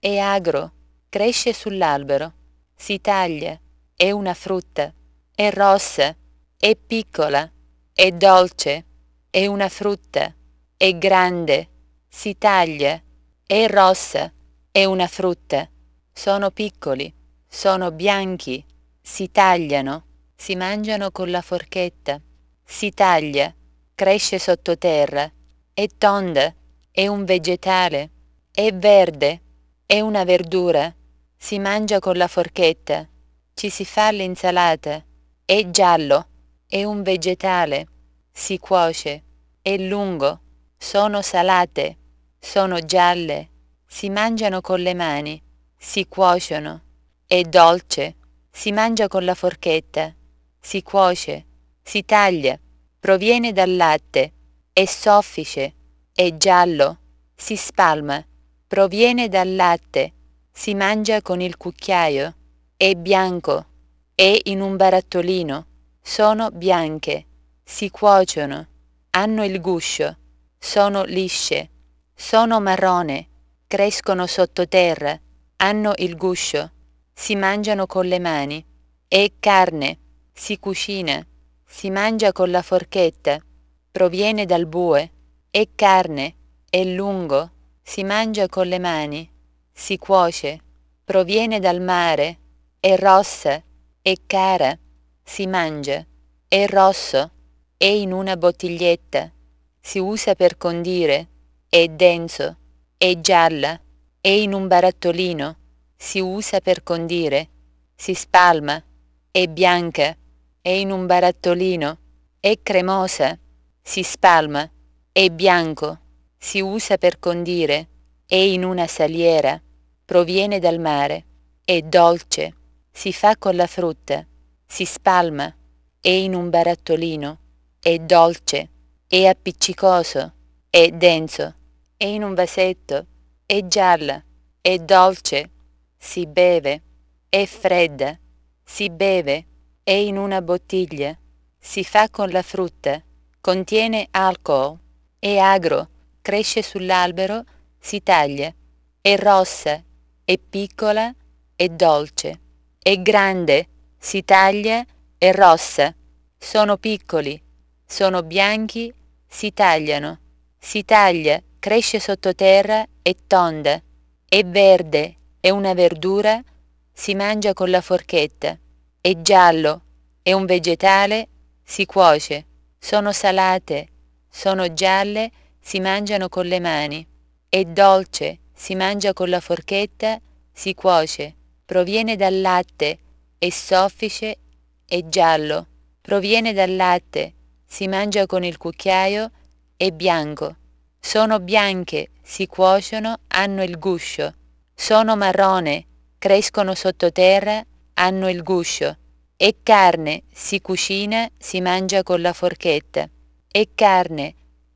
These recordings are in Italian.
è agro, cresce sull'albero, si taglia, è una frutta, è rossa, è piccola, è dolce, è una frutta, è grande, si taglia, è rossa, è una frutta, sono piccoli, sono bianchi, si tagliano, si mangiano con la forchetta, si taglia, cresce sottoterra, è tonda, è un vegetale, è verde, è una verdura, si mangia con la forchetta, ci si fa l'insalata, è giallo, è un vegetale, si cuoce, è lungo, sono salate, sono gialle, si mangiano con le mani, si cuociono, è dolce, si mangia con la forchetta, si cuoce, si taglia, proviene dal latte, è soffice, è giallo, si spalma, proviene dal latte, si mangia con il cucchiaio, è bianco, è in un barattolino, sono bianche, si cuociono, hanno il guscio, sono lisce, sono marrone, crescono sottoterra, hanno il guscio, si mangiano con le mani, è carne, si cucina, si mangia con la forchetta, proviene dal bue, è carne, è lungo, si mangia con le mani, si cuoce, proviene dal mare, è rossa, è cara, si mangia, è rosso, è in una bottiglietta, si usa per condire, è denso, è gialla, è in un barattolino, si usa per condire, si spalma, è bianca, è in un barattolino, è cremosa, si spalma, è bianco, si usa per condire, è in una saliera, proviene dal mare, è dolce, si fa con la frutta, si spalma, è in un barattolino, è dolce, è appiccicoso, è denso, è in un vasetto, è gialla, è dolce, si beve, è fredda, si beve, è in una bottiglia, si fa con la frutta, contiene alcol, è agro, cresce sull'albero, si taglia, è rossa, è piccola, è dolce, è grande, si taglia, è rossa, sono piccoli, sono bianchi, si tagliano, si taglia, cresce sottoterra, è tonda, è verde, è una verdura, si mangia con la forchetta, è giallo, è un vegetale, si cuoce, sono salate, sono gialle, si mangiano con le mani, è dolce, si mangia con la forchetta, si cuoce, proviene dal latte, è soffice, è giallo, proviene dal latte, si mangia con il cucchiaio, è bianco, sono bianche, si cuociono, hanno il guscio, sono marrone, crescono sottoterra, hanno il guscio, è carne, si cucina, si mangia con la forchetta, è carne,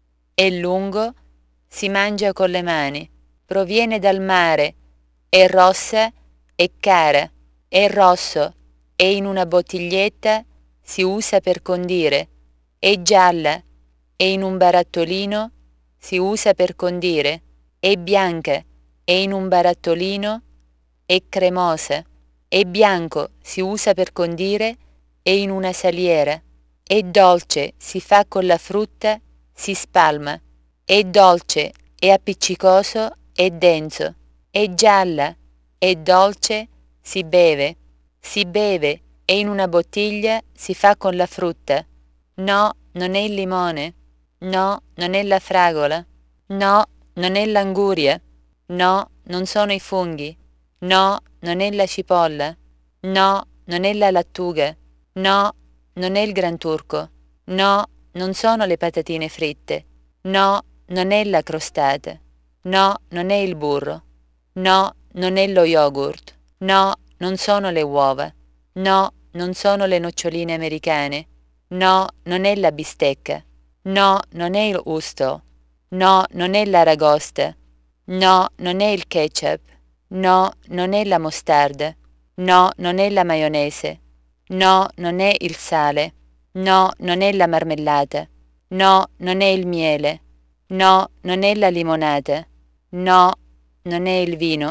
è lungo, si mangia con le mani, proviene dal mare, è rossa, è cara, è rosso, è in una bottiglietta, si usa per condire, è gialla, è in un barattolino, si usa per condire, è bianca, è in un barattolino, è cremosa, è bianco, si usa per condire, è in una saliera, è dolce, si fa con la frutta, si spalma, è dolce, è appiccicoso, è denso, è gialla, è dolce, si beve, è in una bottiglia, si fa con la frutta. No, non è il limone. No, non è la fragola. No, non è l'anguria. No, non sono i funghi. No, non è la cipolla. No, non è la lattuga. No, non è il granturco. No, non sono le patatine fritte. No, non è la crostata. No, non è il burro. No, non è lo yogurt. No, non sono le uova. No, non sono le noccioline americane. No, non è la bistecca. No, non è il usto. No, non è l'aragosta. No, non è il ketchup. No, non è la mostarda. No, non è la maionese. No, non è il sale. No, non è la marmellata. No, non è il miele. No, non è la limonata. No, non è il vino.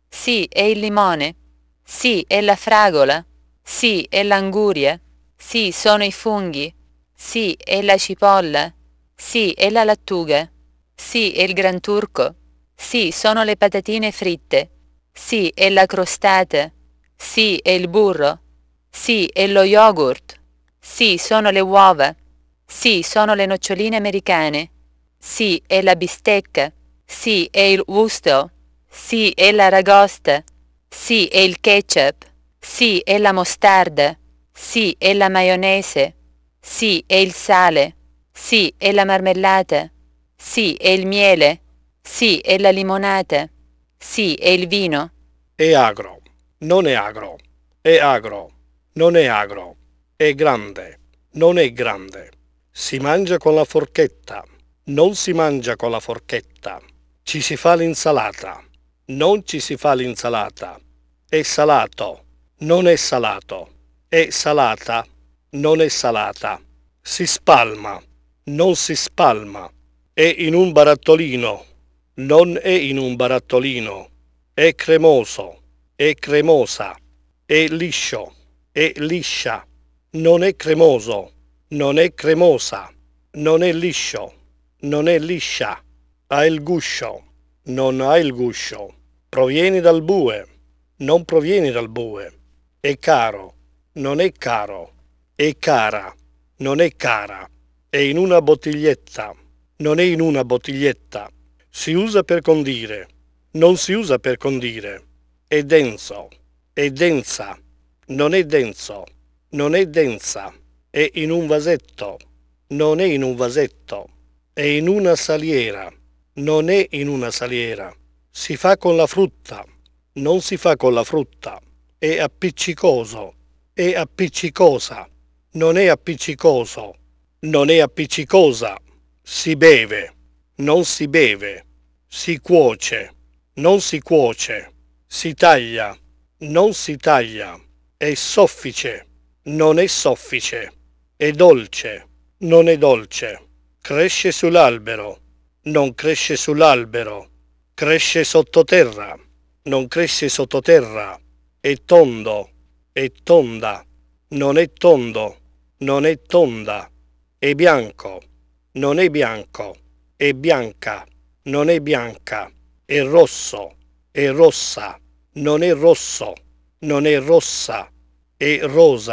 Sì, è il limone. Sì, è la fragola. Sì, è l'anguria. Sì, sono i funghi. Sì, è la cipolla. Sì, è la lattuga. Sì, è il granturco. Sì, sono le patatine fritte. Sì, è la crostata. Sì, è il burro. Sì, è lo yogurt. Sì, sono le uova. Sì, sono le noccioline americane. Sì, è la bistecca. Sì, è il wusto. Sì, è l'aragosta. Sì, è il ketchup. Sì, è la mostarda. Sì, è la maionese. Sì, è il sale. Sì, è la marmellata. Sì, è il miele. Sì, è la limonata. Sì, è il vino. È agro, non è agro, è agro, non è agro, è grande, non è grande. Si mangia con la forchetta, non si mangia con la forchetta. Ci si fa l'insalata, non ci si fa l'insalata. È salato, non è salato. È salata, non è salata. Si spalma, non si spalma. È in un barattolino, non è in un barattolino. È cremoso, è cremosa, è liscio, è liscia, non è cremoso, non è cremosa, non è liscio, non è liscia, ha il guscio, non ha il guscio, provieni dal bue, non provieni dal bue, è caro, non è caro, è cara, non è cara, è in una bottiglietta, non è in una bottiglietta, si usa per condire, non si usa per condire, è denso, è densa, non è denso, non è densa, è in un vasetto, non è in un vasetto, è in una saliera, non è in una saliera, si fa con la frutta, non si fa con la frutta, è appiccicoso, è appiccicosa, non è appiccicoso, non è appiccicosa, si beve, non si beve, si cuoce, non si cuoce, si taglia, non si taglia, è soffice, non è soffice, è dolce, non è dolce, cresce sull'albero, non cresce sull'albero, cresce sottoterra, non cresce sottoterra, è tondo, è tonda, non è tondo, non è tonda, è bianco, non è bianco, è bianca, non è bianca, è rosso, è rossa, non è rosso, non è rossa, è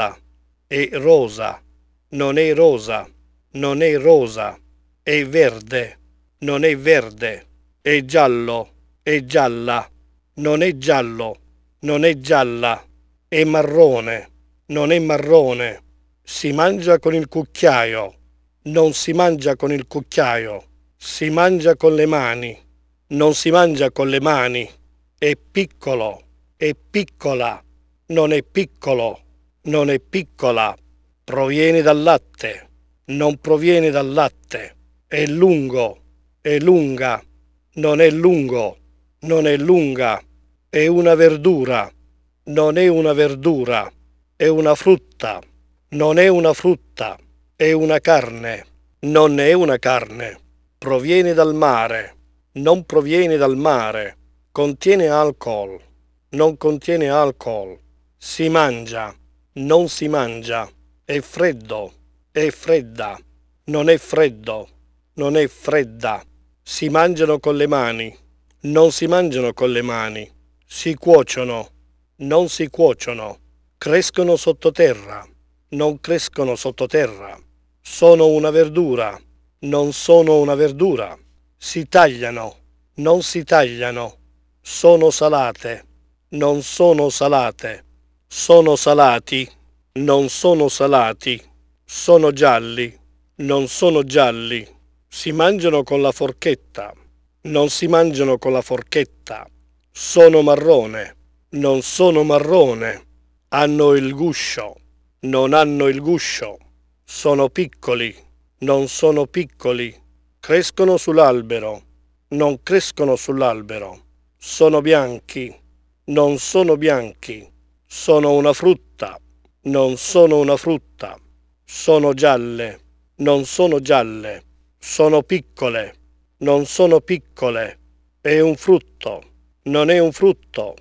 rosa, non è rosa, non è rosa, è verde, non è verde, è giallo, è gialla, non è giallo, non è gialla, è marrone, non è marrone, si mangia con il cucchiaio, non si mangia con il cucchiaio, si mangia con le mani, non si mangia con le mani, è piccolo, è piccola, non è piccolo, non è piccola, proviene dal latte, non proviene dal latte, è lungo, è lunga, non è lungo, non è lunga, è una verdura, non è una verdura, è una frutta, non è una frutta, è una carne, non è una carne, proviene dal mare, non proviene dal mare, contiene alcol, non contiene alcol, si mangia, non si mangia, è freddo, è fredda, non è freddo, non è fredda, si mangiano con le mani, non si mangiano con le mani, si cuociono, non si cuociono, crescono sottoterra, non crescono sottoterra, sono una verdura, non sono una verdura, si tagliano, non si tagliano, sono salate, non sono salate, sono salati, non sono salati, sono gialli, non sono gialli, si mangiano con la forchetta, non si mangiano con la forchetta, sono marrone, non sono marrone, hanno il guscio, non hanno il guscio, sono piccoli, non sono piccoli, crescono sull'albero, non crescono sull'albero, sono bianchi, non sono bianchi, sono una frutta, non sono una frutta, sono gialle, non sono gialle, sono piccole, non sono piccole, è un frutto, non è un frutto,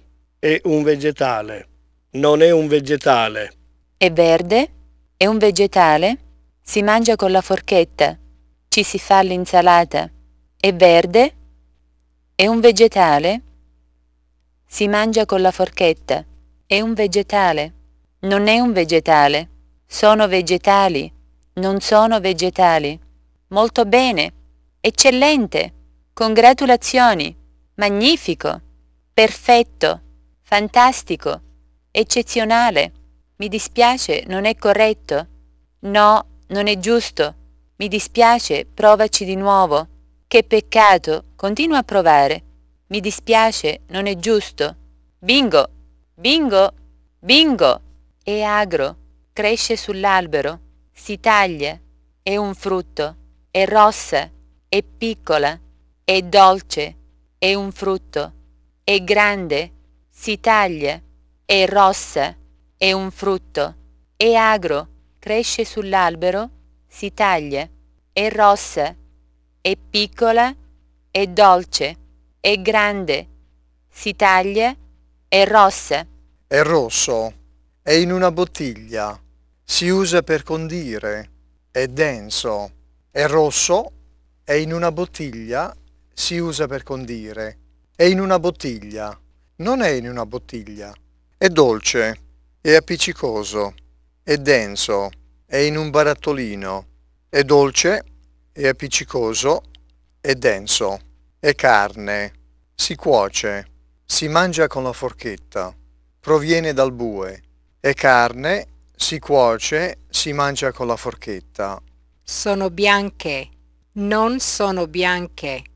È un vegetale. Non è un vegetale. È verde? È un vegetale? Si mangia con la forchetta. Ci si fa l'insalata. È verde? È un vegetale? Si mangia con la forchetta. È un vegetale. Non è un vegetale. Sono vegetali. Non sono vegetali. Molto bene. Eccellente. Congratulazioni. Magnifico. Perfetto. Fantastico. Eccezionale. Mi dispiace, non è corretto. No, non è giusto. Mi dispiace, provaci di nuovo. Che peccato, continua a provare. Mi dispiace, non è giusto. Bingo, bingo, bingo. È agro, cresce sull'albero, si taglia, è un frutto, è rossa, è piccola, è dolce, è un frutto, è grande, si taglia, è rossa, è un frutto, è agro, cresce sull'albero, si taglia, è rossa, è piccola, è dolce, è grande, si taglia, è rossa. È rosso, è in una bottiglia, si usa per condire, è denso. È rosso, è in una bottiglia, si usa per condire. È in una bottiglia, non è in una bottiglia. È dolce, è appiccicoso, è denso, è in un barattolino. È dolce, è appiccicoso, è denso. È carne, si cuoce, si mangia con la forchetta. Proviene dal bue. È carne, si cuoce, si mangia con la forchetta. Sono bianche, non sono bianche.